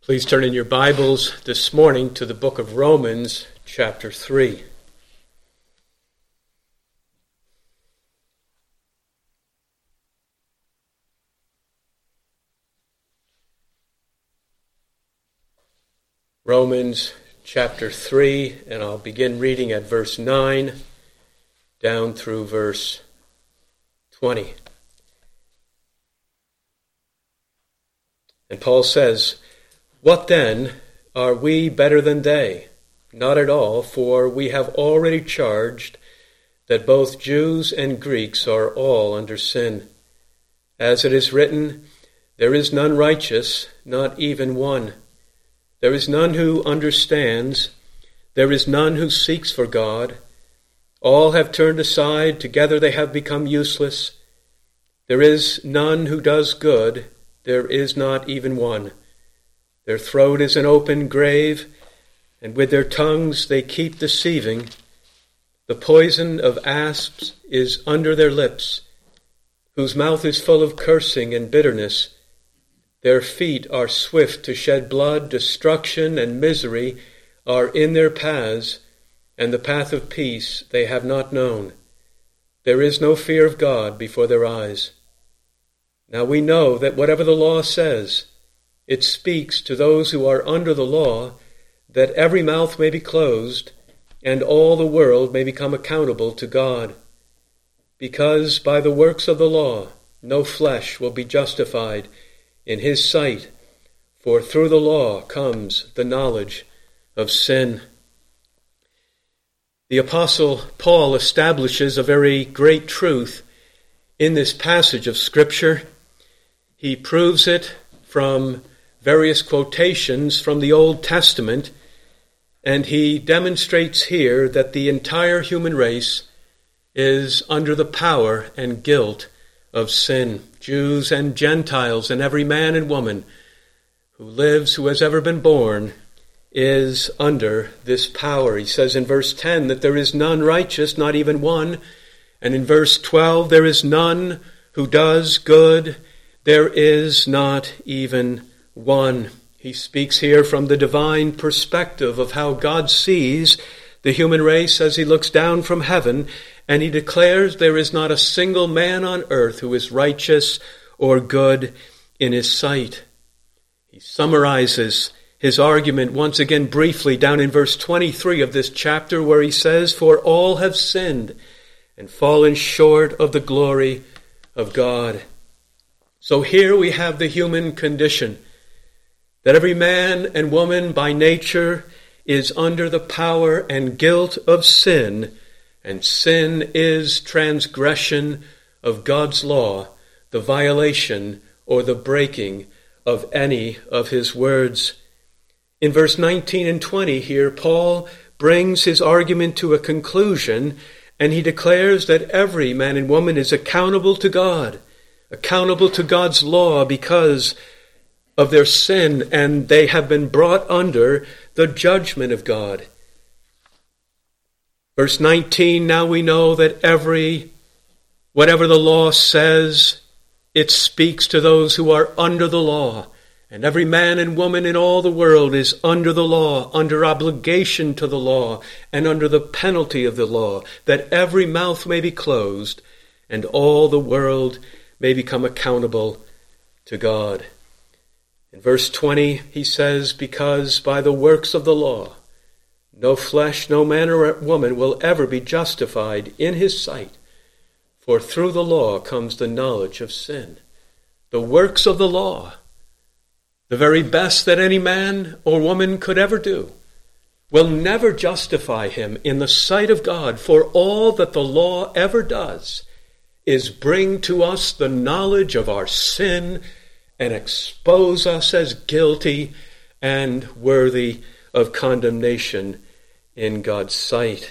Please turn in your Bibles this morning to the book of Romans, chapter 3. Romans chapter 3, and I'll begin reading at verse 9 down through verse 20. And Paul says, "What then? Are we better than they? Not at all, for we have already charged that both Jews and Greeks are all under sin. As it is written, there is none righteous, not even one. There is none who understands. There is none who seeks for God. All have turned aside. Together they have become useless. There is none who does good. There is not even one. Their throat is an open grave, and with their tongues they keep deceiving. The poison of asps is under their lips, whose mouth is full of cursing and bitterness. Their feet are swift to shed blood. Destruction and misery are in their paths, and the path of peace they have not known. There is no fear of God before their eyes. Now we know that whatever the law says, it speaks to those who are under the law, that every mouth may be closed, and all the world may become accountable to God. Because by the works of the law no flesh will be justified in his sight, for through the law comes the knowledge of sin." The Apostle Paul establishes a very great truth in this passage of Scripture. He proves it from various quotations from the Old Testament, and he demonstrates here that the entire human race is under the power and guilt of sin. Jews and Gentiles and every man and woman who has ever been born, is under this power. He says in verse 10 that there is none righteous, not even one. And in verse 12, there is none who does good. There is not even one. He speaks here from the divine perspective of how God sees the human race as he looks down from heaven, and he declares there is not a single man on earth who is righteous or good in his sight. He summarizes his argument once again briefly down in verse 23 of this chapter, where he says, "For all have sinned and fallen short of the glory of God." So here we have the human condition, that every man and woman by nature is under the power and guilt of sin, and sin is transgression of God's law, the violation or the breaking of any of his words. In verse 19 and 20 here, Paul brings his argument to a conclusion, and he declares that every man and woman is accountable to God, accountable to God's law because of their sin, and they have been brought under the judgment of God. Verse 19, now we know that whatever the law says, it speaks to those who are under the law. And every man and woman in all the world is under the law, under obligation to the law, and under the penalty of the law, that every mouth may be closed, and all the world may become accountable to God. In verse 20, he says, "Because by the works of the law, no flesh, no man or woman will ever be justified in his sight, for through the law comes the knowledge of sin." The works of the law, the very best that any man or woman could ever do, will never justify him in the sight of God, for all that the law ever does is bring to us the knowledge of our sin and expose us as guilty and worthy of condemnation in God's sight.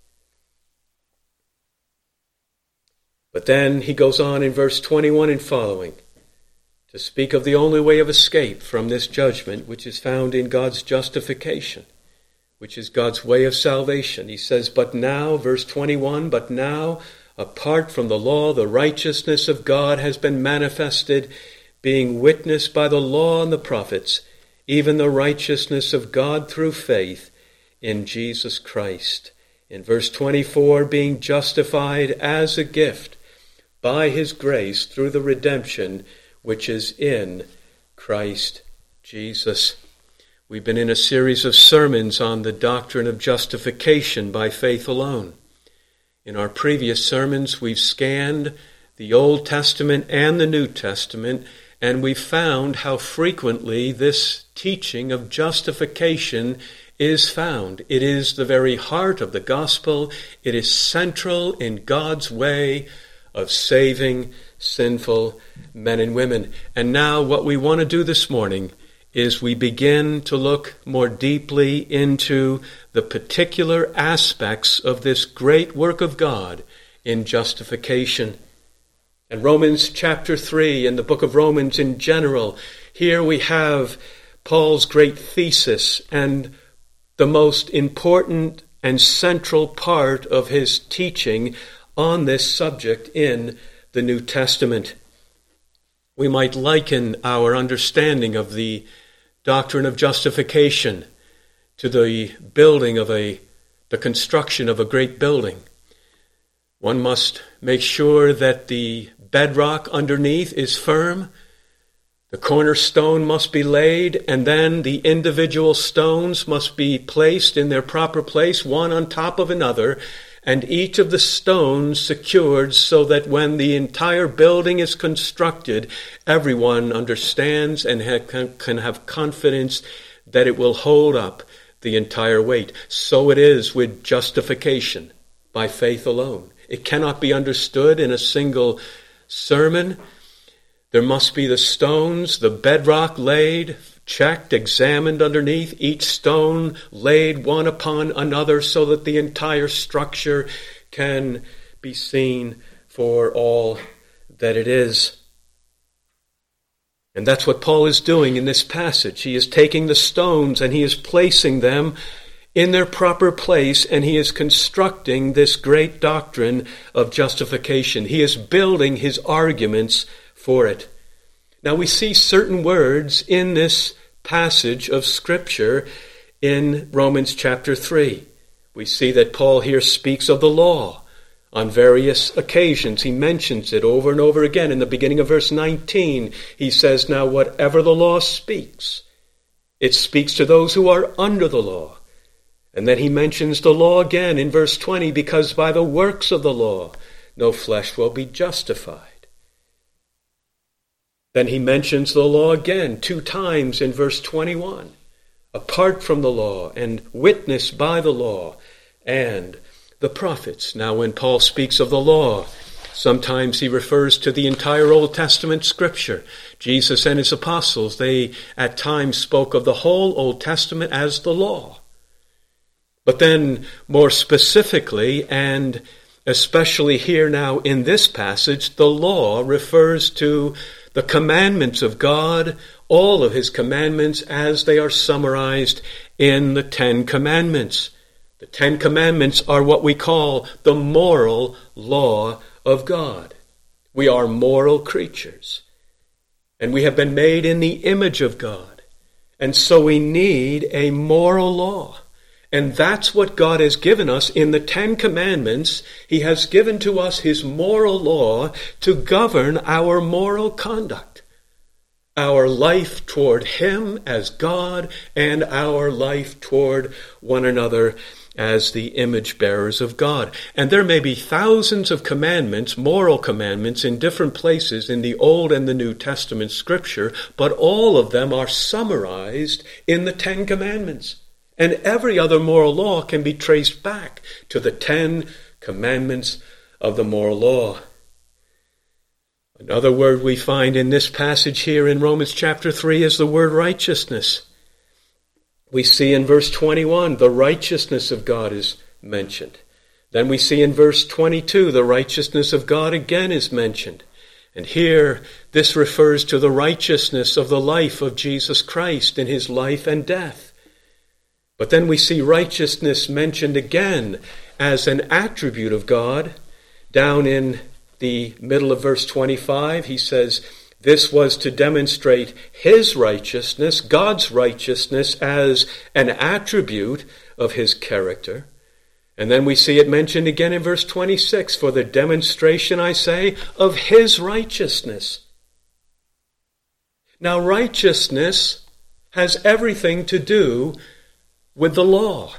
But then he goes on in verse 21 and following to speak of the only way of escape from this judgment, which is found in God's justification, which is God's way of salvation. He says, "But now," verse 21, "but now, apart from the law, the righteousness of God has been manifested, being witnessed by the law and the prophets, even the righteousness of God through faith in Jesus Christ. In verse 24, being justified as a gift by his grace through the redemption which is in Christ Jesus. We've been in a series of sermons on the doctrine of justification by faith alone. In our previous sermons, we've scanned the Old Testament and the New Testament, and we've found how frequently this teaching of justification is found. It is the very heart of the gospel. It is central in God's way of saving sinful men and women. And now what we want to do this morning is we begin to look more deeply into the particular aspects of this great work of God in justification. And Romans chapter 3 and the book of Romans in general, here we have Paul's great thesis and the most important and central part of his teaching on this subject in the New Testament. We might liken our understanding of the doctrine of justification to the building of the construction of a great building. One must make sure that the bedrock underneath is firm. The cornerstone must be laid, and then the individual stones must be placed in their proper place, one on top of another, and each of the stones secured so that when the entire building is constructed, everyone understands and can have confidence that it will hold up the entire weight. So it is with justification by faith alone. It cannot be understood in a single sermon. There must be the stones, the bedrock laid, checked, examined underneath, each stone laid one upon another so that the entire structure can be seen for all that it is. And that's what Paul is doing in this passage. He is taking the stones and he is placing them in their proper place, and he is constructing this great doctrine of justification. He is building his arguments for it. Now we see certain words in this passage of Scripture in Romans chapter 3. We see that Paul here speaks of the law on various occasions. He mentions it over and over again. In the beginning of verse 19, he says, now whatever the law speaks, it speaks to those who are under the law. And then he mentions the law again in verse 20, because by the works of the law, no flesh will be justified. Then he mentions the law again 2 times in verse 21, apart from the law and witnessed by the law and the prophets. Now when Paul speaks of the law, sometimes he refers to the entire Old Testament Scripture. Jesus and his apostles, they at times spoke of the whole Old Testament as the law. But then more specifically, and especially here now in this passage, the law refers to the commandments of God, all of his commandments as they are summarized in the 10 Commandments. The 10 Commandments are what we call the moral law of God. We are moral creatures, and we have been made in the image of God, and so we need a moral law. And that's what God has given us in the 10 Commandments. He has given to us his moral law to govern our moral conduct, our life toward him as God, and our life toward one another as the image bearers of God. And there may be thousands of commandments, moral commandments, in different places in the Old and the New Testament Scripture, but all of them are summarized in the 10 Commandments. And every other moral law can be traced back to the 10 commandments of the moral law. Another word we find in this passage here in Romans chapter 3 is the word righteousness. We see in verse 21 the righteousness of God is mentioned. Then we see in verse 22 the righteousness of God again is mentioned. And here this refers to the righteousness of the life of Jesus Christ in his life and death. But then we see righteousness mentioned again as an attribute of God. Down in the middle of verse 25, he says, This was to demonstrate his righteousness, God's righteousness, as an attribute of his character. And then we see it mentioned again in verse 26, for the demonstration, I say, of his righteousness. Now, righteousness has everything to do with the law.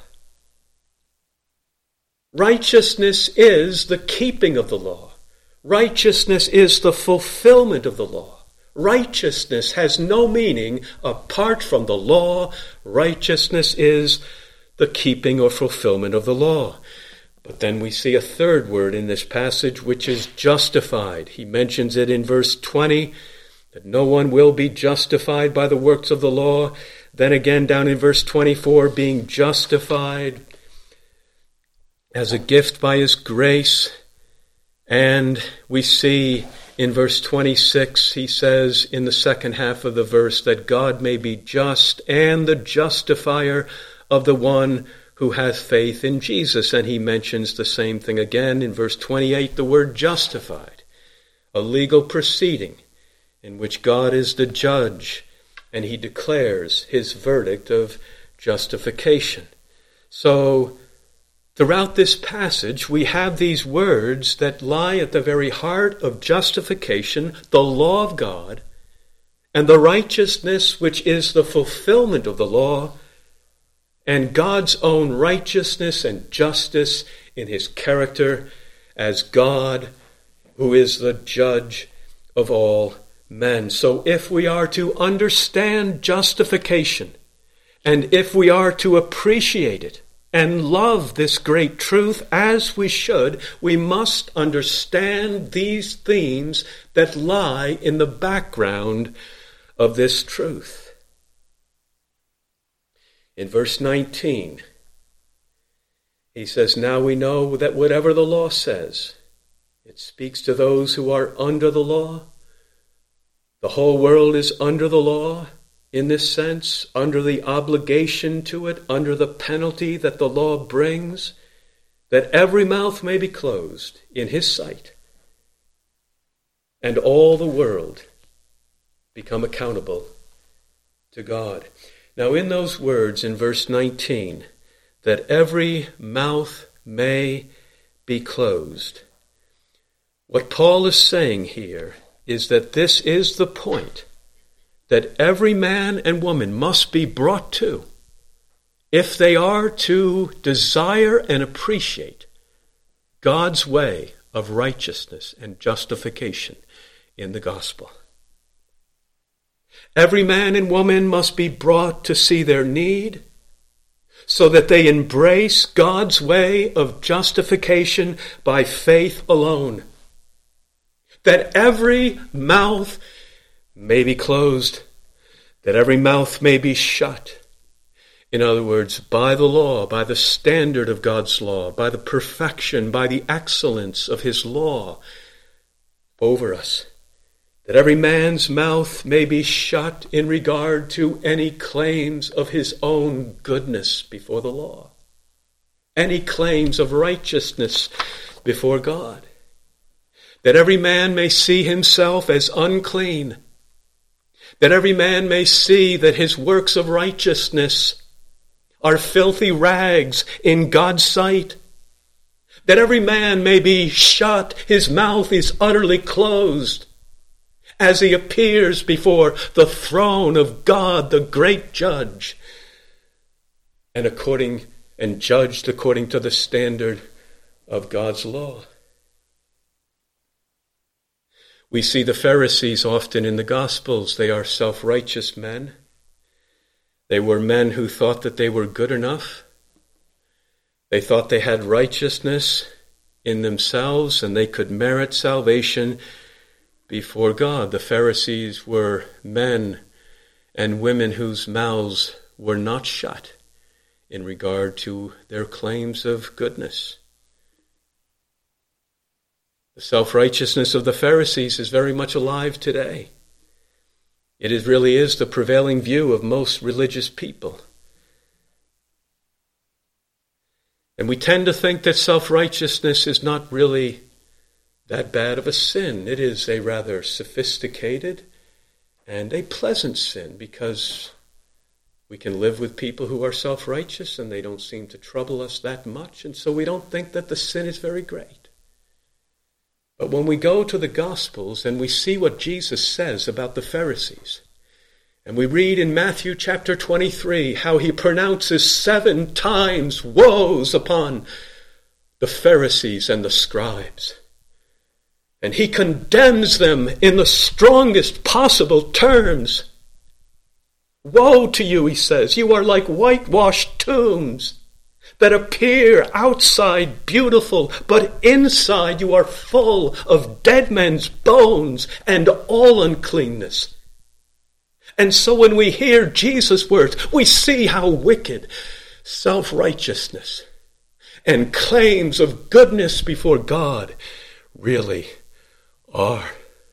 Righteousness is the keeping of the law. Righteousness is the fulfillment of the law. Righteousness has no meaning apart from the law. Righteousness is the keeping or fulfillment of the law. But then we see a third word in this passage, which is justified. He mentions it in verse 20, that no one will be justified by the works of the law. Then again down in verse 24, being justified as a gift by his grace. And we see in verse 26, he says in the second half of the verse that God may be just and the justifier of the one who has faith in Jesus. And he mentions the same thing again in verse 28, the word justified, a legal proceeding in which God is the judge, and he declares his verdict of justification. So, throughout this passage, we have these words that lie at the very heart of justification, the law of God, and the righteousness which is the fulfillment of the law, and God's own righteousness and justice in his character as God, who is the judge of all men. So if we are to understand justification, and if we are to appreciate it and love this great truth as we should, we must understand these themes that lie in the background of this truth. In verse 19, he says, now we know that whatever the law says, it speaks to those who are under the law. The whole world is under the law in this sense, under the obligation to it, under the penalty that the law brings, that every mouth may be closed in his sight, and all the world become accountable to God. Now in those words in verse 19, that every mouth may be closed, what Paul is saying here is that this is the point that every man and woman must be brought to if they are to desire and appreciate God's way of righteousness and justification in the gospel. Every man and woman must be brought to see their need so that they embrace God's way of justification by faith alone. That every mouth may be closed, that every mouth may be shut. In other words, by the law, by the standard of God's law, by the perfection, by the excellence of his law over us. That every man's mouth may be shut in regard to any claims of his own goodness before the law. Any claims of righteousness before God. That every man may see himself as unclean. That every man may see that his works of righteousness are filthy rags in God's sight. That every man may be shut, his mouth is utterly closed, as he appears before the throne of God, the great judge, and judged according to the standard of God's law. We see the Pharisees often in the Gospels. They are self-righteous men. They were men who thought that they were good enough. They thought they had righteousness in themselves and they could merit salvation before God. The Pharisees were men and women whose mouths were not shut in regard to their claims of goodness. The self-righteousness of the Pharisees is very much alive today. It really is the prevailing view of most religious people. And we tend to think that self-righteousness is not really that bad of a sin. It is a rather sophisticated and a pleasant sin, because we can live with people who are self-righteous and they don't seem to trouble us that much, and so we don't think that the sin is very great. But when we go to the Gospels and we see what Jesus says about the Pharisees, and we read in Matthew chapter 23 how he pronounces 7 times woes upon the Pharisees and the scribes, and he condemns them in the strongest possible terms. Woe to you, he says, you are like whitewashed tombs that appear outside beautiful, but inside you are full of dead men's bones and all uncleanness. And so when we hear Jesus' words, we see how wicked self-righteousness and claims of goodness before God really are.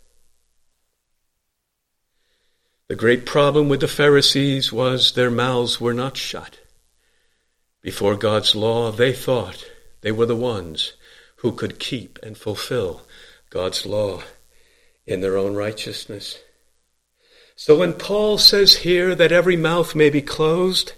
The great problem with the Pharisees was their mouths were not shut. Before God's law, they thought they were the ones who could keep and fulfill God's law in their own righteousness. So when Paul says here that every mouth may be closed,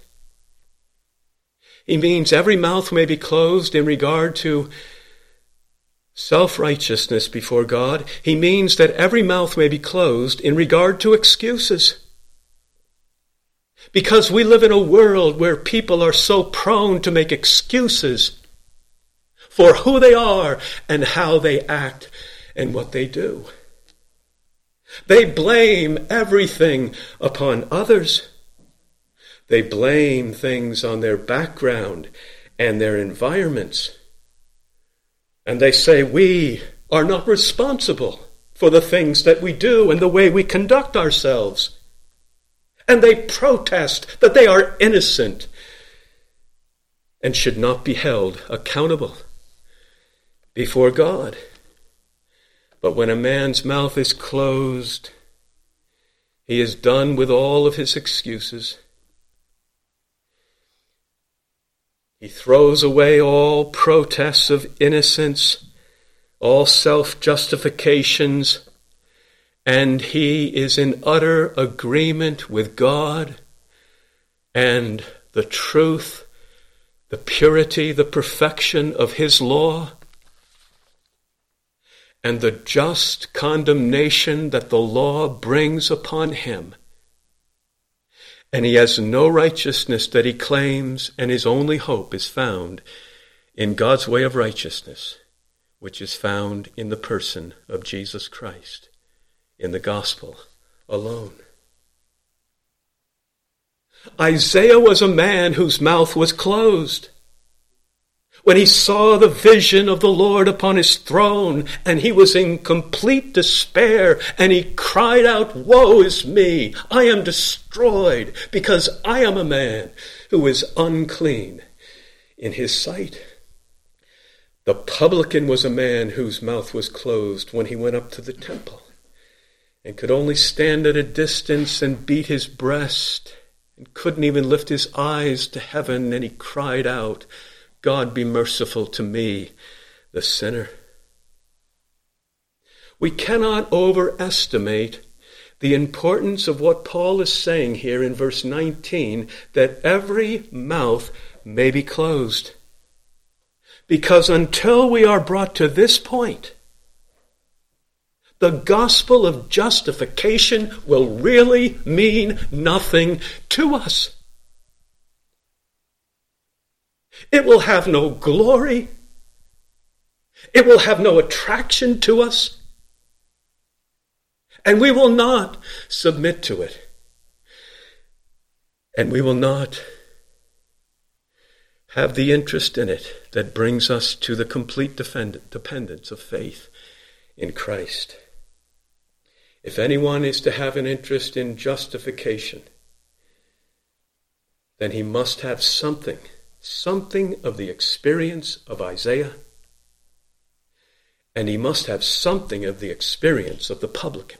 he means every mouth may be closed in regard to self-righteousness before God. He means that every mouth may be closed in regard to excuses. Because we live in a world where people are so prone to make excuses for who they are and how they act and what they do. They blame everything upon others. They blame things on their background and their environments. And they say we are not responsible for the things that we do and the way we conduct ourselves. And they protest that they are innocent and should not be held accountable before God. But when a man's mouth is closed, he is done with all of his excuses. He throws away all protests of innocence, all self-justifications, and he is in utter agreement with God and the truth, the purity, the perfection of his law, and the just condemnation that the law brings upon him. And he has no righteousness that he claims, and his only hope is found in God's way of righteousness, which is found in the person of Jesus Christ, in the gospel alone. Isaiah was a man whose mouth was closed. When he saw the vision of the Lord upon his throne, and he was in complete despair, and he cried out, "Woe is me! I am destroyed, because I am a man who is unclean in his sight." The publican was a man whose mouth was closed when he went up to the temple, and could only stand at a distance and beat his breast, and couldn't even lift his eyes to heaven, and he cried out, "God be merciful to me, the sinner." We cannot overestimate the importance of what Paul is saying here in verse 19, that every mouth may be closed. Because until we are brought to this point, the gospel of justification will really mean nothing to us. It will have no glory. It will have no attraction to us. And we will not submit to it. And we will not have the interest in it that brings us to the complete dependence of faith in Christ. If anyone is to have an interest in justification, then he must have something of the experience of Isaiah, and he must have something of the experience of the publican,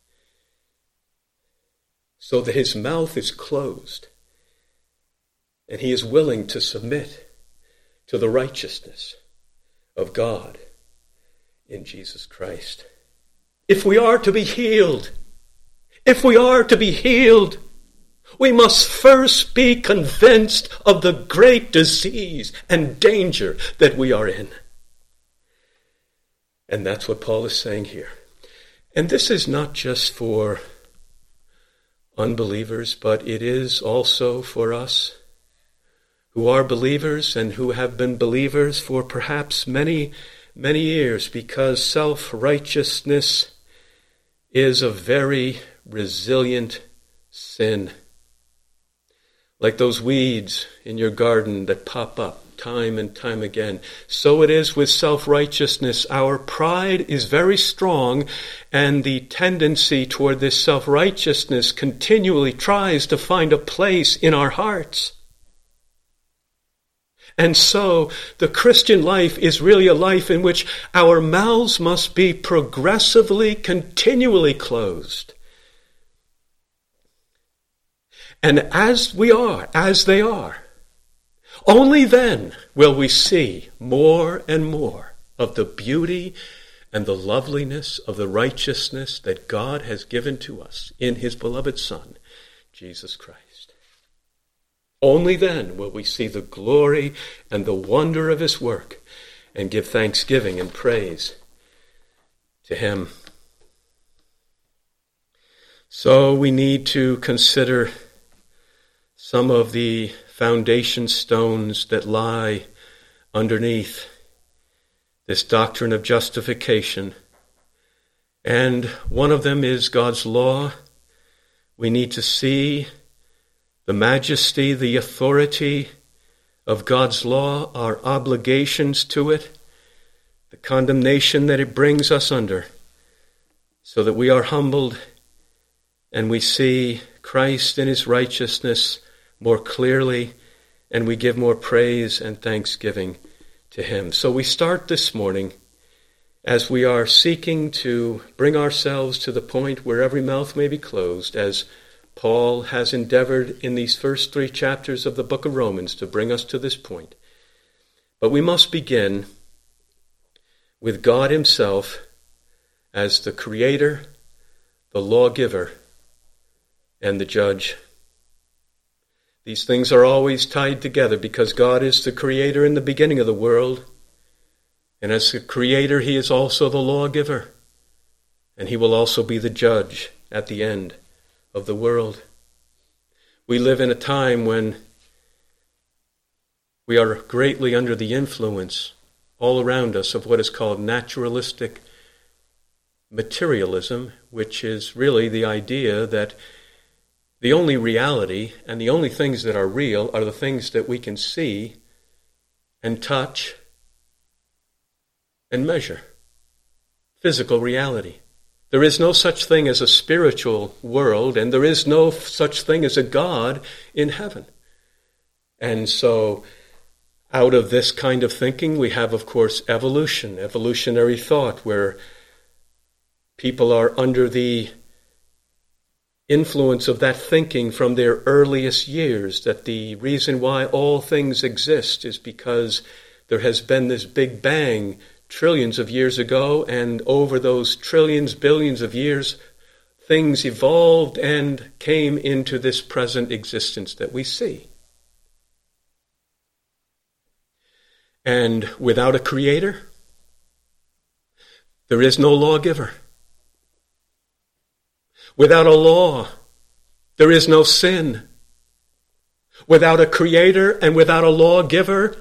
so that his mouth is closed and he is willing to submit to the righteousness of God in Jesus Christ. If we are to be healed, If we are to be healed, we must first be convinced of the great disease and danger that we are in. And that's what Paul is saying here. And this is not just for unbelievers, but it is also for us who are believers and who have been believers for perhaps many, many years, because self-righteousness is a very resilient sin. Like those weeds in your garden that pop up time and time again, so it is with self-righteousness. Our pride is very strong, and the tendency toward this self-righteousness continually tries to find a place in our hearts. And so the Christian life is really a life in which our mouths must be progressively, continually closed. And as they are, only then will we see more and more of the beauty and the loveliness of the righteousness that God has given to us in his beloved Son, Jesus Christ. Only then will we see the glory and the wonder of his work and give thanksgiving and praise to him. So we need to consider some of the foundation stones that lie underneath this doctrine of justification. And one of them is God's law. We need to see the majesty, the authority of God's law, our obligations to it, the condemnation that it brings us under, so that we are humbled and we see Christ in his righteousness more clearly, and we give more praise and thanksgiving to him. So we start this morning as we are seeking to bring ourselves to the point where every mouth may be closed, as Paul has endeavored in these first 3 chapters of the book of Romans to bring us to this point. But we must begin with God himself as the creator, the lawgiver, and the judge. These things are always tied together because God is the creator in the beginning of the world. And as the creator, he is also the lawgiver. And he will also be the judge at the end of the world. We live in a time when we are greatly under the influence all around us of what is called naturalistic materialism, which is really the idea that the only reality and the only things that are real are the things that we can see and touch and measure. Physical reality. There is no such thing as a spiritual world, and there is no such thing as a God in heaven. And so, out of this kind of thinking, we have, of course, evolutionary thought, where people are under the influence of that thinking from their earliest years, that the reason why all things exist is because there has been this big bang trillions of years ago, and over those trillions, billions of years, things evolved and came into this present existence that we see. And without a creator, there is no lawgiver. Without a law, there is no sin. Without a creator and without a lawgiver,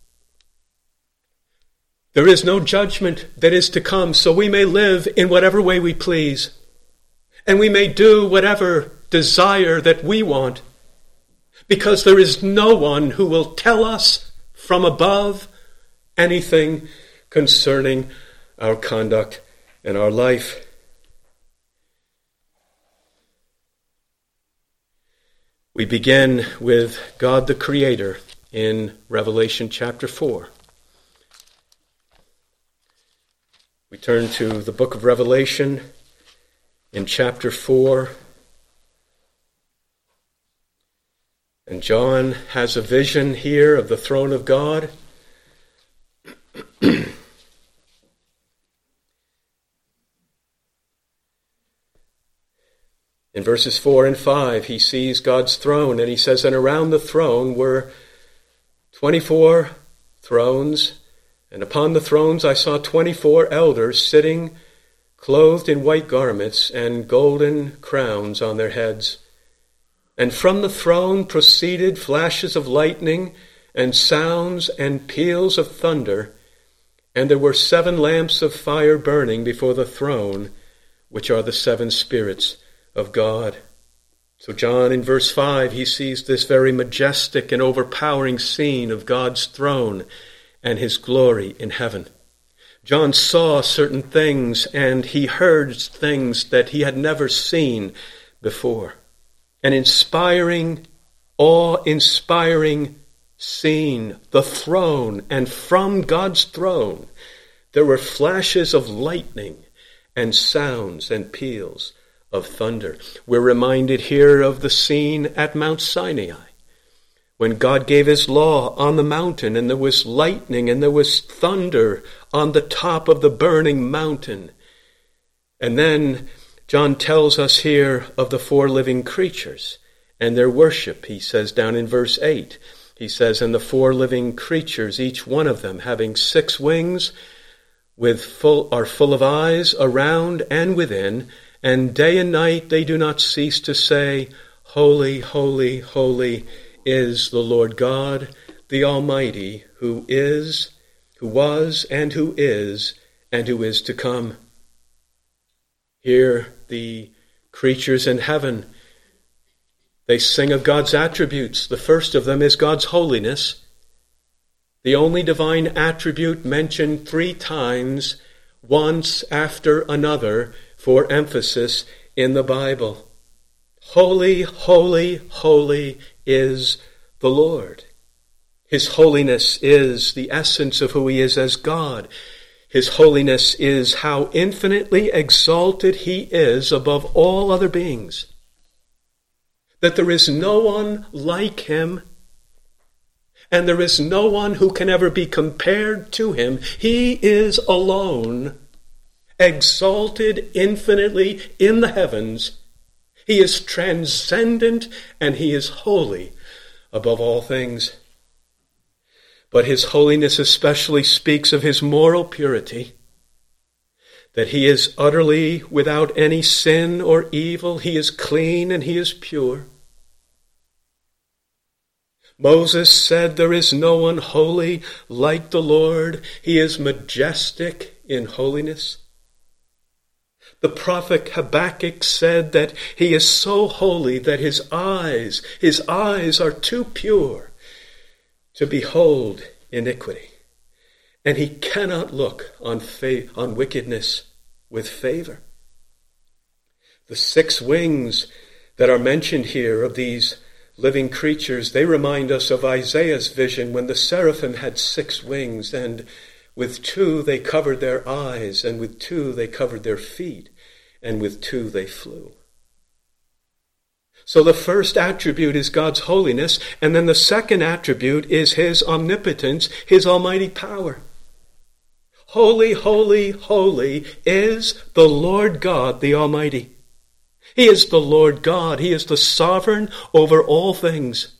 there is no judgment that is to come, so we may live in whatever way we please, and we may do whatever desire that we want, because there is no one who will tell us from above anything concerning our conduct and our life. We begin with God the Creator in Revelation chapter 4. We turn to the book of Revelation in chapter 4. And John has a vision here of the throne of God. In verses 4 and 5, he sees God's throne, and he says, and around the throne were 24 thrones, and upon the thrones I saw 24 elders sitting, clothed in white garments, and golden crowns on their heads. And from the throne proceeded flashes of lightning, and sounds and peals of thunder, and there were 7 lamps of fire burning before the throne, which are the 7 spirits of God. So John, in verse 5, he sees this very majestic and overpowering scene of God's throne and his glory in heaven. John saw certain things, and he heard things that he had never seen before. An inspiring, awe-inspiring scene, the throne, and from God's throne there were flashes of lightning and sounds and peals of thunder. We're reminded here of the scene at Mount Sinai, when God gave his law on the mountain, and there was lightning and there was thunder on the top of the burning mountain. And then John tells us here of the 4 living creatures and their worship. He says down in verse 8, he says, and the 4 living creatures, each one of them having 6 wings, are full of eyes around and within, and day and night they do not cease to say, holy, holy, holy is the Lord God, the Almighty, who is, who was, and who is to come. Here the creatures in heaven, they sing of God's attributes. The first of them is God's holiness, the only divine attribute mentioned 3 times, once after another, for emphasis in the Bible. Holy, holy, holy is the Lord. His holiness is the essence of who he is as God. His holiness is how infinitely exalted he is above all other beings. That there is no one like him, and there is no one who can ever be compared to him. He is alone, exalted infinitely in the heavens. He is transcendent, and he is holy above all things. But his holiness especially speaks of his moral purity, that he is utterly without any sin or evil. He is clean and he is pure. Moses said, there is no one holy like the Lord. He is majestic in holiness. The prophet Habakkuk said that he is so holy that his eyes are too pure to behold iniquity. And he cannot look on wickedness with favor. The 6 wings that are mentioned here of these living creatures, they remind us of Isaiah's vision when the seraphim had 6 wings, and with 2 they covered their eyes, and with 2 they covered their feet, and with 2 they flew. So the first attribute is God's holiness, and then the second attribute is his omnipotence, his almighty power. Holy, holy, holy is the Lord God, the Almighty. He is the Lord God. He is the sovereign over all things.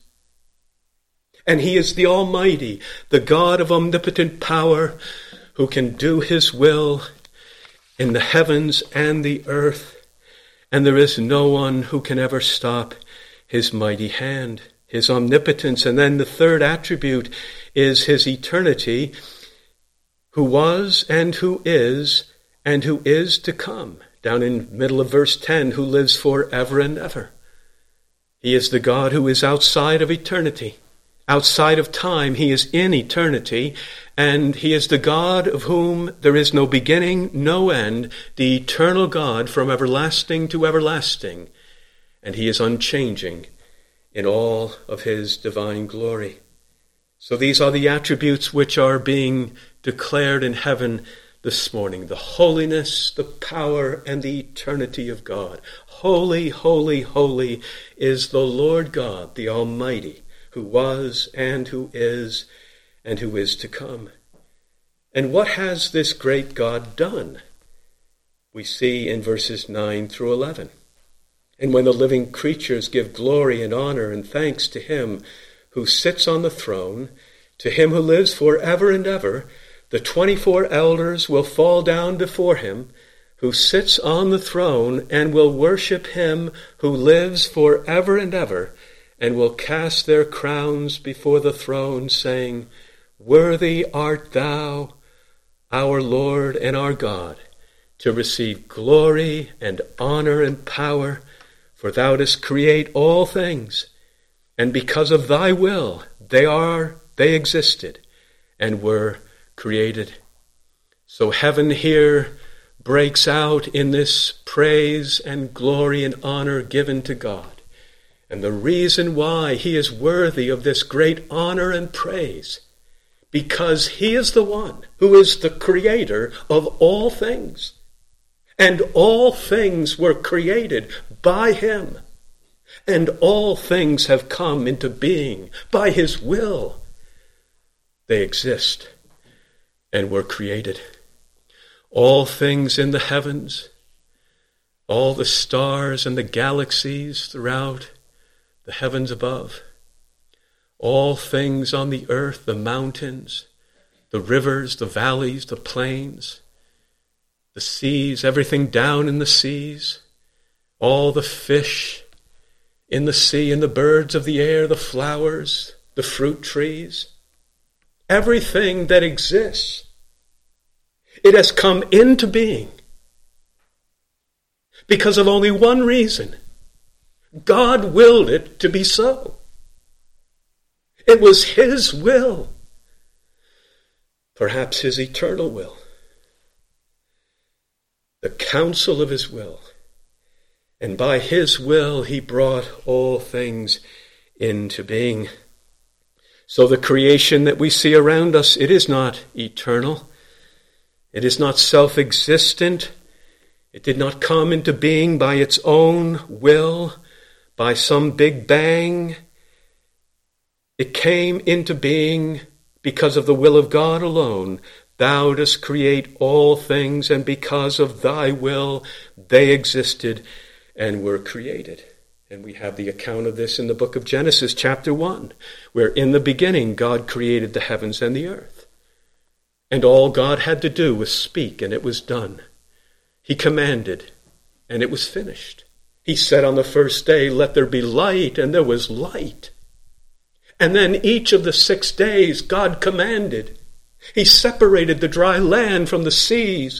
And he is the Almighty, the God of omnipotent power, who can do his will in the heavens and the earth. And there is no one who can ever stop his mighty hand, his omnipotence. And then the third attribute is his eternity, who was and who is to come. Down in the middle of verse 10, who lives forever and ever. He is the God who is outside of eternity. Outside of time, he is in eternity, and he is the God of whom there is no beginning, no end, the eternal God from everlasting to everlasting, and he is unchanging in all of his divine glory. So these are the attributes which are being declared in heaven this morning: the holiness, the power, and the eternity of God. Holy, holy, holy is the Lord God, the Almighty, who was and who is to come. And what has this great God done? We see in verses 9 through 11. And when the living creatures give glory and honor and thanks to him who sits on the throne, to him who lives forever and ever, the 24 elders will fall down before him who sits on the throne and will worship him who lives forever and ever, and will cast their crowns before the throne, saying, Worthy art thou, our Lord and our God, to receive glory and honor and power, for thou dost create all things, and because of thy will they existed and were created. So heaven here breaks out in this praise and glory and honor given to God. And the reason why he is worthy of this great honor and praise, because he is the one who is the creator of all things. And all things were created by him. And all things have come into being by his will. They exist and were created. All things in the heavens, all the stars and the galaxies throughout the heavens above, all things on the earth, the mountains, the rivers, the valleys, the plains, the seas, everything down in the seas, all the fish in the sea and the birds of the air, the flowers, the fruit trees, everything that exists, it has come into being because of only one reason. God willed it to be so. It was his will, perhaps his eternal will, the counsel of his will. And by his will he brought all things into being. So the creation that we see around us, it is not eternal. It is not self-existent. It did not come into being by its own will, by some big bang. It came into being because of the will of God alone. Thou dost create all things, and because of thy will they existed and were created. And we have the account of this in the book of Genesis, chapter 1, where in the beginning God created the heavens and the earth. And all God had to do was speak, and it was done. He commanded, and it was finished. He said on the first day, let there be light, and there was light. And then each of the 6 days God commanded. He separated the dry land from the seas.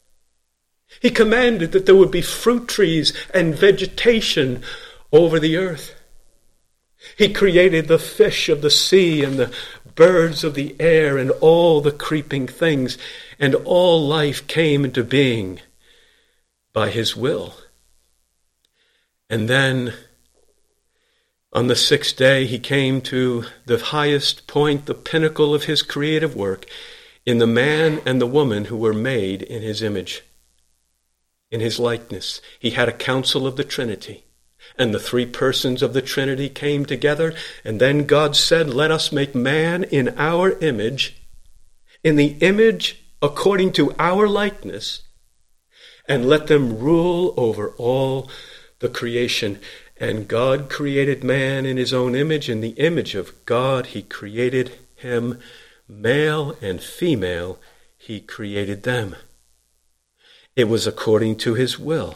He commanded that there would be fruit trees and vegetation over the earth. He created the fish of the sea and the birds of the air and all the creeping things, and all life came into being by his will. And then on the 6th day, he came to the highest point, the pinnacle of his creative work, in the man and the woman who were made in his image, in his likeness. He had a council of the Trinity, and the 3 persons of the Trinity came together, and then God said, let us make man in our image, in the image according to our likeness, and let them rule over all the creation. And God created man in his own image. In the image of God he created him. Male and female he created them. It was according to his will.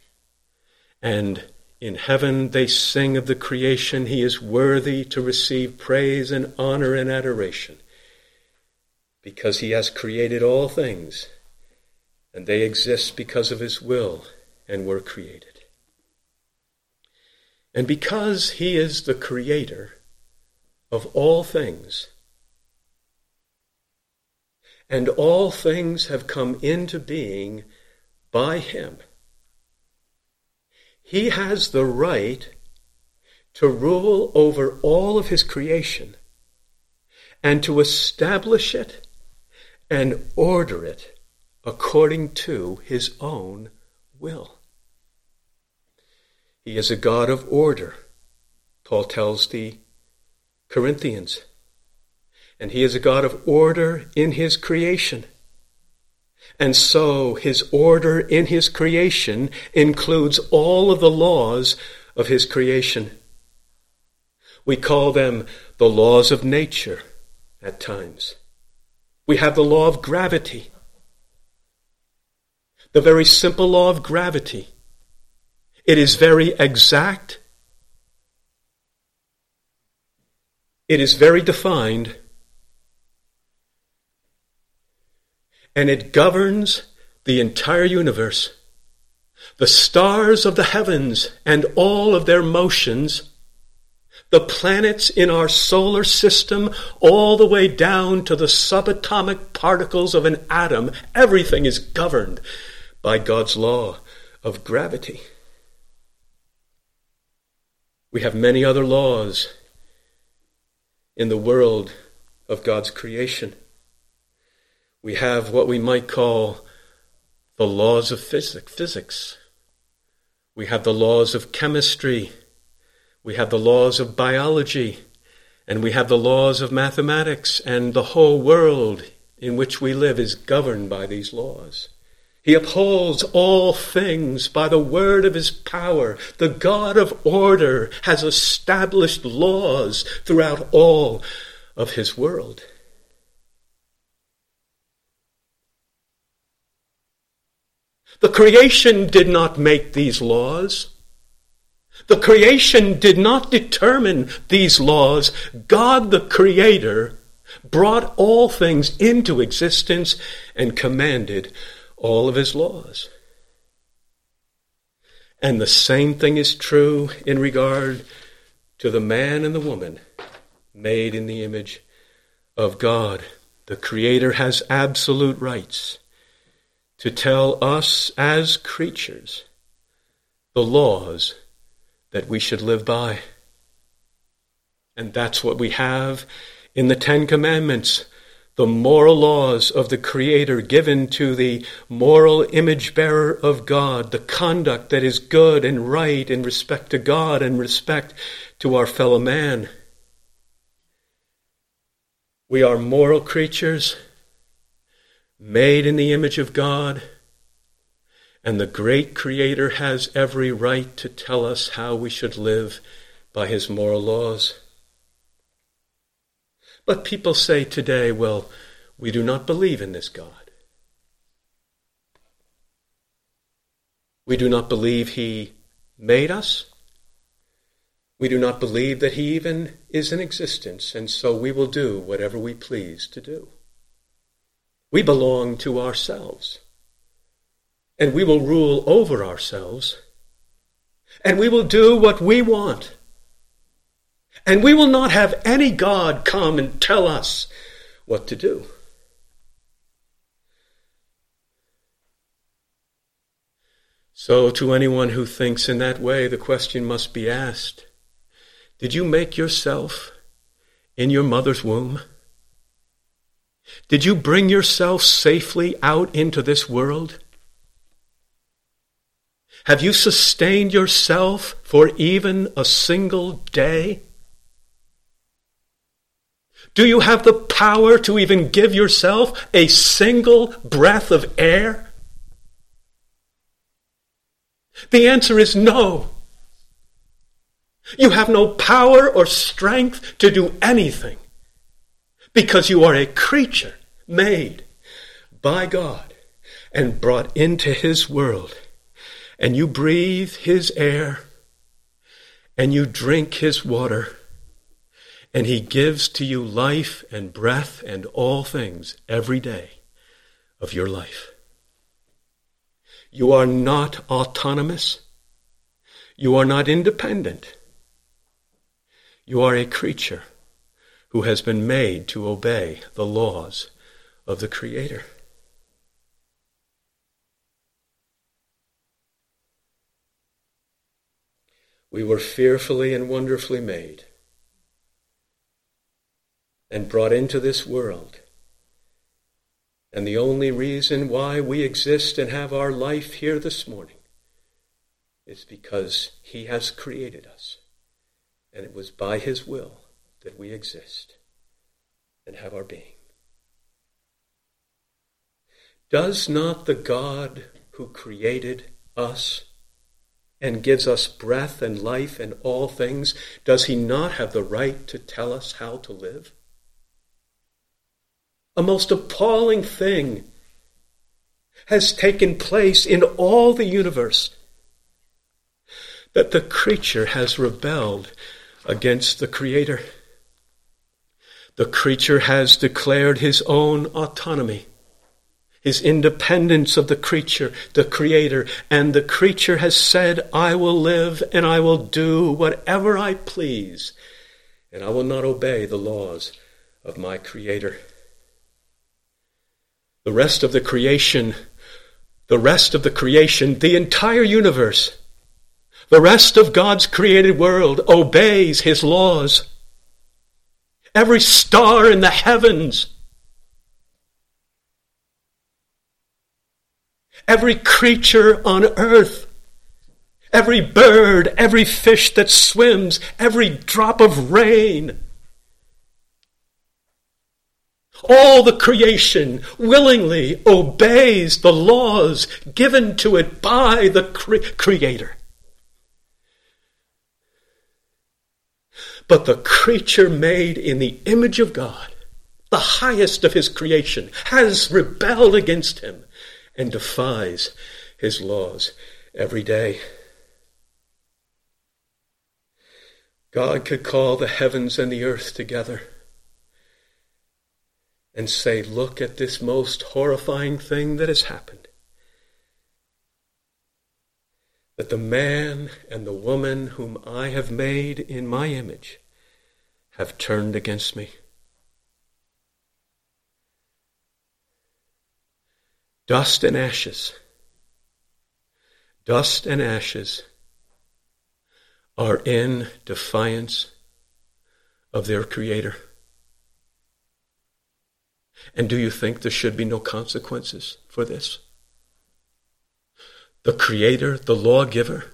And in heaven they sing of the creation. He is worthy to receive praise and honor and adoration, because he has created all things, and they exist because of his will and were created. And because he is the creator of all things, and all things have come into being by him, he has the right to rule over all of his creation and to establish it and order it according to his own will. He is a God of order, Paul tells the Corinthians. And he is a God of order in his creation. And so his order in his creation includes all of the laws of his creation. We call them the laws of nature at times. We have the law of gravity. The very simple law of gravity. It is very exact. It is very defined. And it governs the entire universe. The stars of the heavens and all of their motions, the planets in our solar system, all the way down to the subatomic particles of an atom, everything is governed by God's law of gravity. We have many other laws in the world of God's creation. We have what we might call the laws of physics. We have the laws of chemistry. We have the laws of biology. And we have the laws of mathematics. And the whole world in which we live is governed by these laws. He upholds all things by the word of his power. The God of order has established laws throughout all of his world. The creation did not make these laws. The creation did not determine these laws. God, the Creator, brought all things into existence and commanded all of his laws. And the same thing is true in regard to the man and the woman made in the image of God. The Creator has absolute rights to tell us as creatures the laws that we should live by. And that's what we have in the Ten Commandments, the moral laws of the Creator given to the moral image bearer of God, the conduct that is good and right in respect to God and respect to our fellow man. We are moral creatures made in the image of God, and the great Creator has every right to tell us how we should live by his moral laws. But people say today, well, we do not believe in this God. We do not believe he made us. We do not believe that he even is in existence, and so we will do whatever we please to do. We belong to ourselves, and we will rule over ourselves, and we will do what we want. And we will not have any God come and tell us what to do. So to anyone who thinks in that way, the question must be asked, did you make yourself in your mother's womb? Did you bring yourself safely out into this world? Have you sustained yourself for even a single day? Do you have the power to even give yourself a single breath of air? The answer is no. You have no power or strength to do anything because you are a creature made by God and brought into his world. And you breathe his air and you drink his water. And he gives to you life and breath and all things every day of your life. You are not autonomous. You are not independent. You are a creature who has been made to obey the laws of the Creator. We were fearfully and wonderfully made and brought into this world. And the only reason why we exist and have our life here this morning is because he has created us. And it was by his will that we exist and have our being. Does not the God who created us and gives us breath and life and all things, does he not have the right to tell us how to live? A most appalling thing has taken place in all the universe, that the creature has rebelled against the Creator. The creature has declared his own autonomy, his independence of the creature, the Creator, and the creature has said, I will live and I will do whatever I please, and I will not obey the laws of my Creator. The rest of the creation, the entire universe, the rest of God's created world obeys his laws. Every star in the heavens, every creature on earth, every bird, every fish that swims, every drop of rain, all the creation willingly obeys the laws given to it by the Creator. But the creature made in the image of God, the highest of his creation, has rebelled against him and defies his laws every day. God could call the heavens and the earth together and say, look at this most horrifying thing that has happened. That the man and the woman whom I have made in my image have turned against me. Dust and ashes are in defiance of their Creator. And do you think there should be no consequences for this? The Creator, the lawgiver,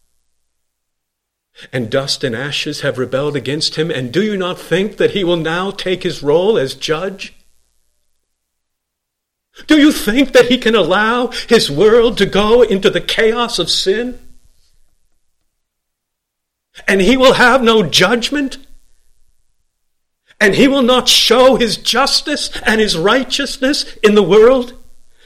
and dust and ashes have rebelled against him, and do you not think that he will now take his role as judge? Do you think that he can allow his world to go into the chaos of sin? And he will have no judgment? And he will not show his justice and his righteousness in the world?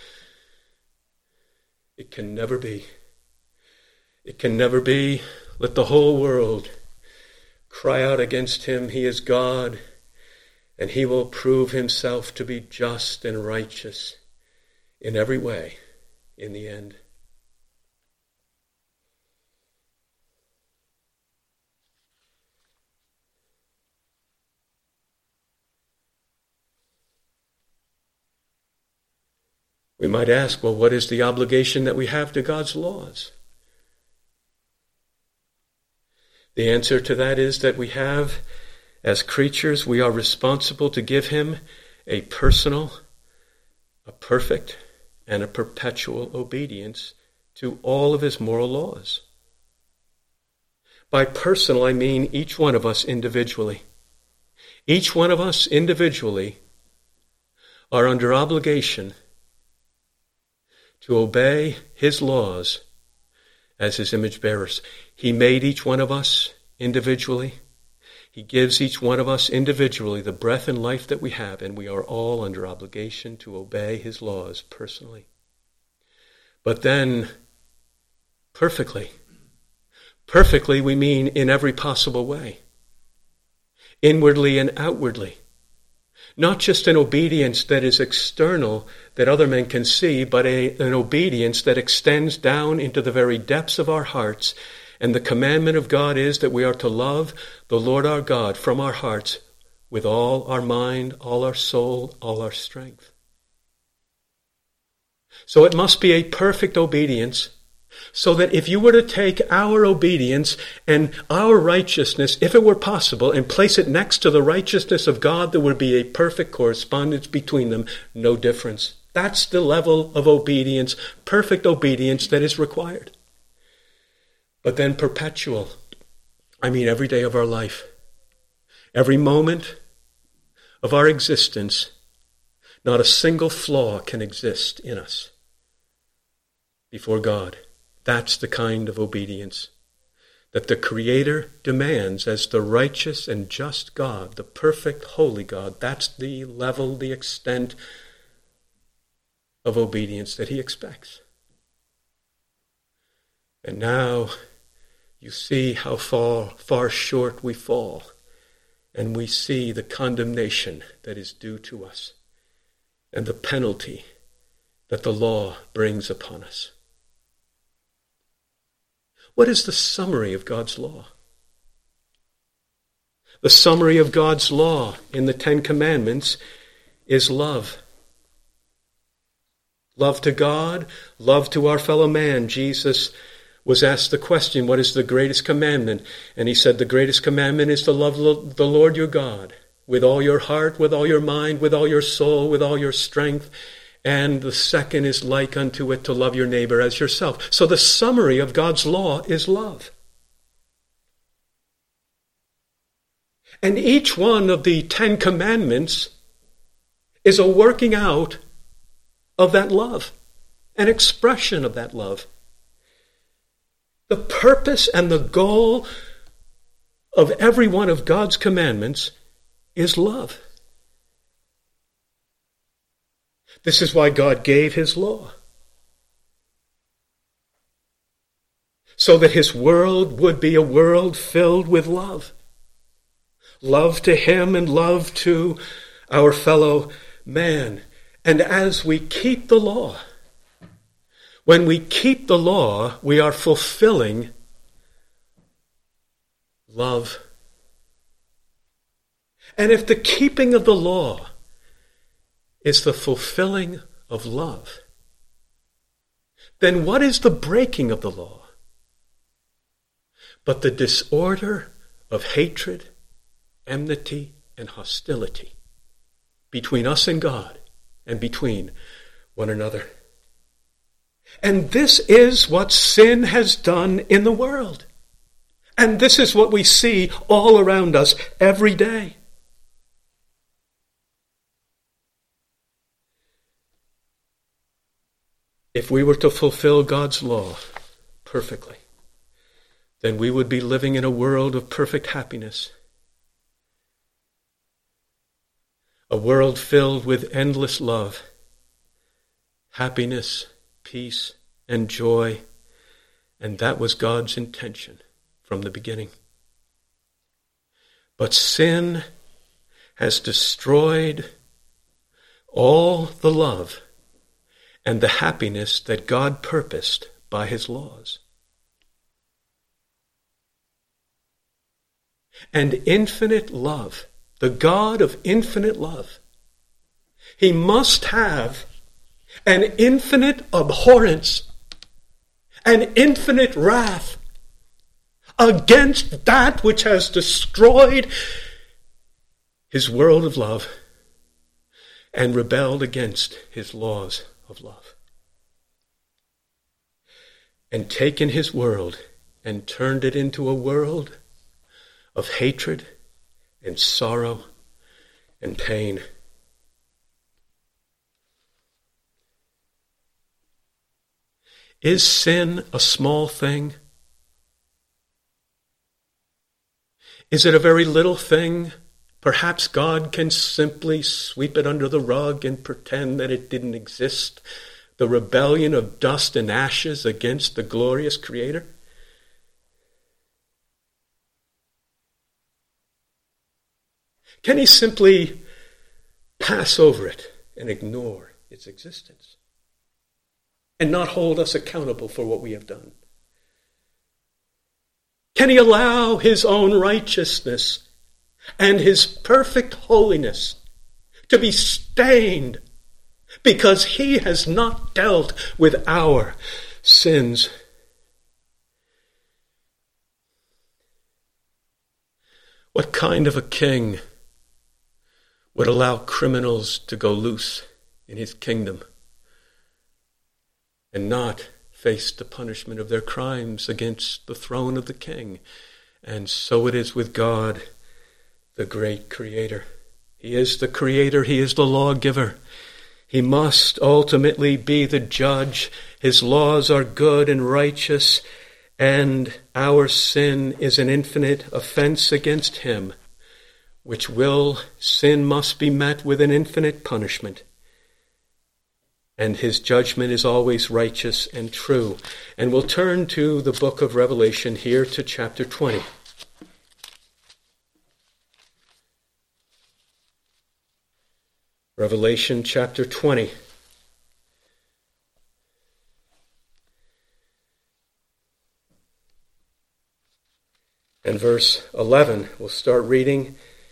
It can never be. It can never be. Let the whole world cry out against him. He is God, and he will prove himself to be just and righteous in every way in the end. We might ask, well, what is the obligation that we have to God's laws? The answer to that is that we have, as creatures, we are responsible to give him a personal, a perfect, and a perpetual obedience to all of his moral laws. By personal, I mean each one of us individually. Each one of us individually are under obligation to obey his laws as his image bearers. He made each one of us individually. He gives each one of us individually the breath and life that we have, and we are all under obligation to obey his laws personally. But then, perfectly we mean in every possible way, inwardly and outwardly. Not just an obedience that is external, that other men can see, but an obedience that extends down into the very depths of our hearts. And the commandment of God is that we are to love the Lord our God from our hearts with all our mind, all our soul, all our strength. So it must be a perfect obedience, so that if you were to take our obedience and our righteousness, if it were possible, and place it next to the righteousness of God, there would be a perfect correspondence between them, no difference. That's the level of obedience, perfect obedience that is required. But then perpetual, I mean every day of our life, every moment of our existence, Not a single flaw can exist in us before God. That's the kind of obedience that the Creator demands as the righteous and just God, the perfect, holy God. That's the level, the extent of obedience that he expects. And now you see how far short we fall, and we see the condemnation that is due to us and the penalty that the law brings upon us. What is the summary of God's law? The summary of God's law in the Ten Commandments is love. Love to God, love to our fellow man. Jesus was asked the question, what is the greatest commandment? And he said, the greatest commandment is to love the Lord your God with all your heart, with all your mind, with all your soul, with all your strength. And the second is like unto it, to love your neighbor as yourself. So the summary of God's law is love. And each one of the 10 commandments is a working out of that love, an expression of that love. The purpose and the goal of every one of God's commandments is love. This is why God gave his law. So that his world would be a world filled with love. Love to him and love to our fellow man. And as we keep the law, when we keep the law, we are fulfilling love. And if the keeping of the law is the fulfilling of love, then what is the breaking of the law but the disorder of hatred, enmity, and hostility between us and God and between one another? And this is what sin has done in the world. And this is what we see all around us every day. If we were to fulfill God's law perfectly, then we would be living in a world of perfect happiness. A world filled with endless love, happiness, peace, and joy. And that was God's intention from the beginning. But sin has destroyed all the love and the happiness that God purposed by his laws. And infinite love, the God of infinite love, he must have an infinite abhorrence, an infinite wrath against that which has destroyed his world of love and rebelled against his laws of love, and taken his world and turned it into a world of hatred and sorrow and pain. Is sin a small thing? Is it a very little thing? Perhaps God can simply sweep it under the rug and pretend that it didn't exist. The rebellion of dust and ashes against the glorious Creator. Can he simply pass over it and ignore its existence and not hold us accountable for what we have done? Can he allow his own righteousness and his perfect holiness to be stained because he has not dealt with our sins? What kind of a king would allow criminals to go loose in his kingdom and not face the punishment of their crimes against the throne of the king? And so it is with God, the great Creator. He is the Creator. He is the lawgiver. He must ultimately be the judge. His laws are good and righteous, and our sin is an infinite offense against him, sin must be met with an infinite punishment. And his judgment is always righteous and true. And we'll turn to the book of Revelation here to chapter 20. Revelation chapter 20. And verse 11, we'll start reading.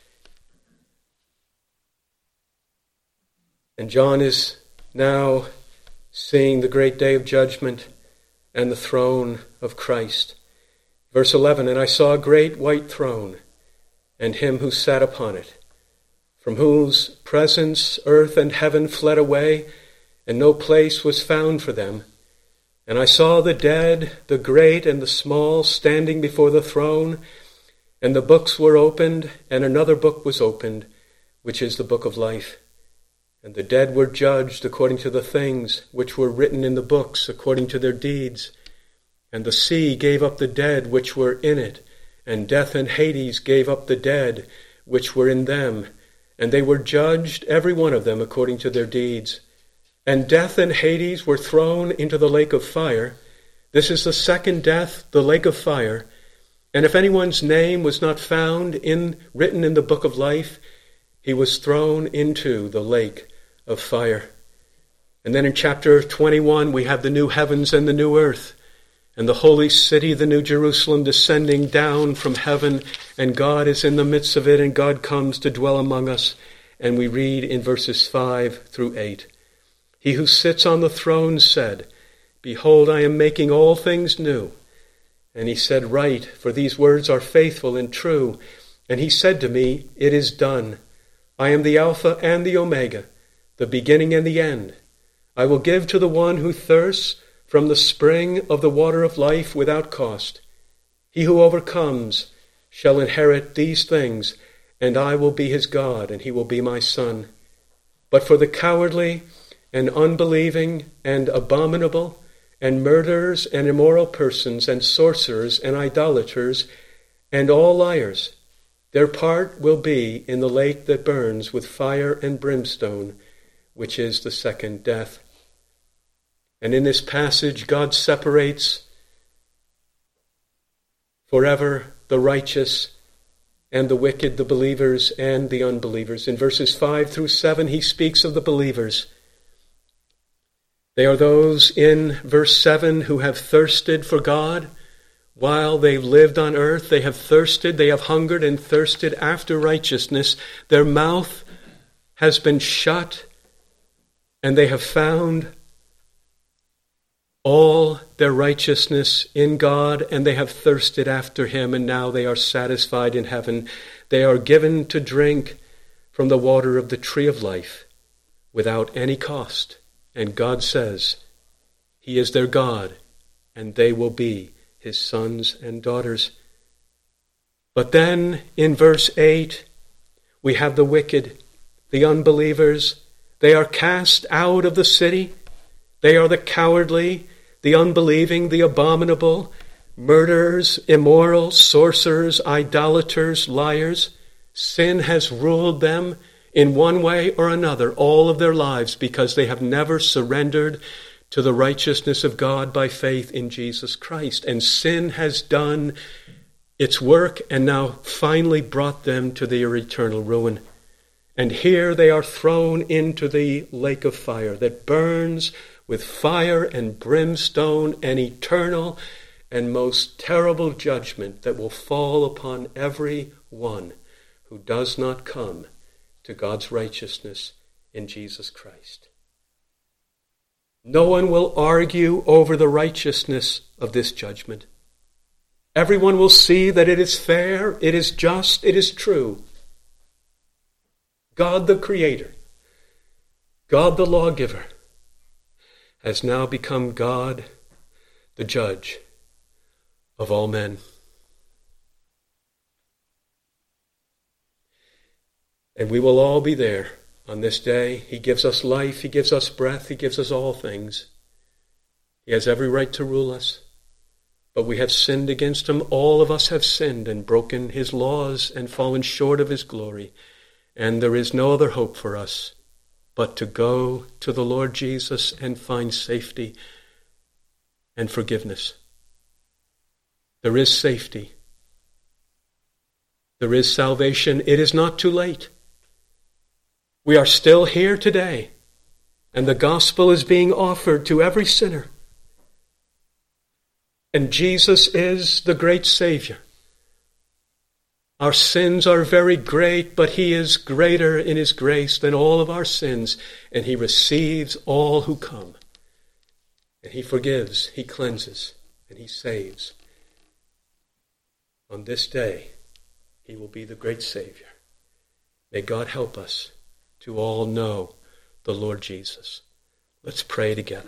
And John is now seeing the great day of judgment and the throne of Christ. Verse 11, and I saw a great white throne, and him who sat upon it, from whose presence earth and heaven fled away, and no place was found for them. And I saw the dead, the great and the small, standing before the throne, and the books were opened, and another book was opened, which is the book of life. And the dead were judged according to the things which were written in the books, according to their deeds. And the sea gave up the dead which were in it, and death and Hades gave up the dead which were in them. And they were judged, every one of them, according to their deeds. And death and Hades were thrown into the lake of fire. This is the second death, the lake of fire. And if anyone's name was not found written in the book of life, he was thrown into the lake of fire. And then in chapter 21, we have the new heavens and the new earth, and the holy city, the new Jerusalem, descending down from heaven, and God is in the midst of it, and God comes to dwell among us. And we read in verses 5 through 8, He who sits on the throne said, Behold, I am making all things new. And he said, Write, for these words are faithful and true. And he said to me, It is done. I am the Alpha and the Omega, the beginning and the end. I will give to the one who thirsts from the spring of the water of life without cost. He who overcomes shall inherit these things, and I will be his God, and he will be my son. But for the cowardly and unbelieving and abominable and murderers and immoral persons and sorcerers and idolaters and all liars, their part will be in the lake that burns with fire and brimstone, which is the second death. And in this passage, God separates forever the righteous and the wicked, the believers and the unbelievers. In verses 5 through 7, he speaks of the believers. They are those in verse 7 who have thirsted for God while they've lived on earth. They have thirsted, they have hungered and thirsted after righteousness. Their mouth has been shut, and they have found all their righteousness in God, and they have thirsted after him, and now they are satisfied in heaven. They are given to drink from the water of the tree of life without any cost. And God says he is their God, and they will be his sons and daughters. But then in verse 8, we have the wicked, the unbelievers. They are cast out of the city. They are the cowardly, the unbelieving, the abominable, murderers, immoral, sorcerers, idolaters, liars. Sin has ruled them in one way or another all of their lives because they have never surrendered to the righteousness of God by faith in Jesus Christ. And sin has done its work and now finally brought them to their eternal ruin. And here they are thrown into the lake of fire that burns with fire and brimstone, an eternal and most terrible judgment that will fall upon every one who does not come to God's righteousness in Jesus Christ. No one will argue over the righteousness of this judgment. Everyone will see that it is fair, it is just, it is true. God the Creator, God the Lawgiver, has now become God the Judge of all men. And we will all be there On this day, he gives us life, he gives us breath, he gives us all things. He has every right to rule us, but we have sinned against him. All of us have sinned and broken his laws and fallen short of his glory. And there is no other hope for us but to go to the Lord Jesus and find safety and forgiveness. There is safety. There is salvation. It is not too late. We are still here today, and the gospel is being offered to every sinner. And Jesus is the great Savior. Our sins are very great, but he is greater in his grace than all of our sins, and he receives all who come. And he forgives, he cleanses, and he saves. On this day, he will be the great Savior. May God help us to all know the Lord Jesus. Let's pray together.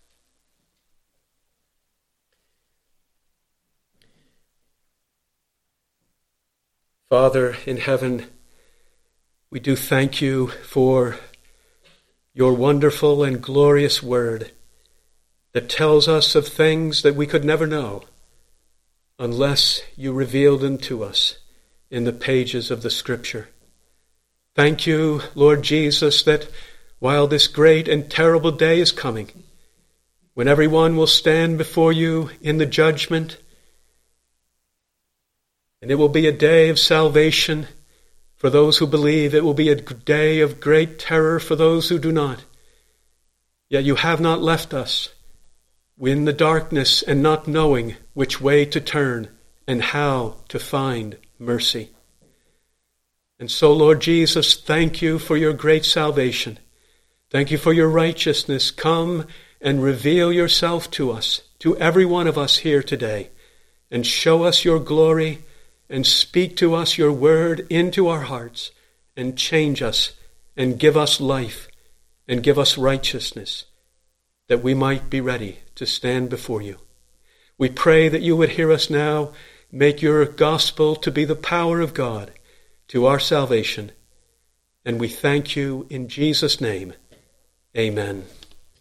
Father in heaven, we do thank you for your wonderful and glorious word that tells us of things that we could never know unless you revealed them to us in the pages of the Scripture. Thank you, Lord Jesus, that while this great and terrible day is coming, when everyone will stand before you in the judgment, and it will be a day of salvation for those who believe. It will be a day of great terror for those who do not. Yet you have not left us in the darkness and not knowing which way to turn and how to find mercy. And so, Lord Jesus, thank you for your great salvation. Thank you for your righteousness. Come and reveal yourself to us, to every one of us here today, and show us your glory and speak to us your word into our hearts and change us and give us life and give us righteousness that we might be ready to stand before you. We pray that you would hear us now. Make your gospel to be the power of God to our salvation. And we thank you in Jesus' name. Amen.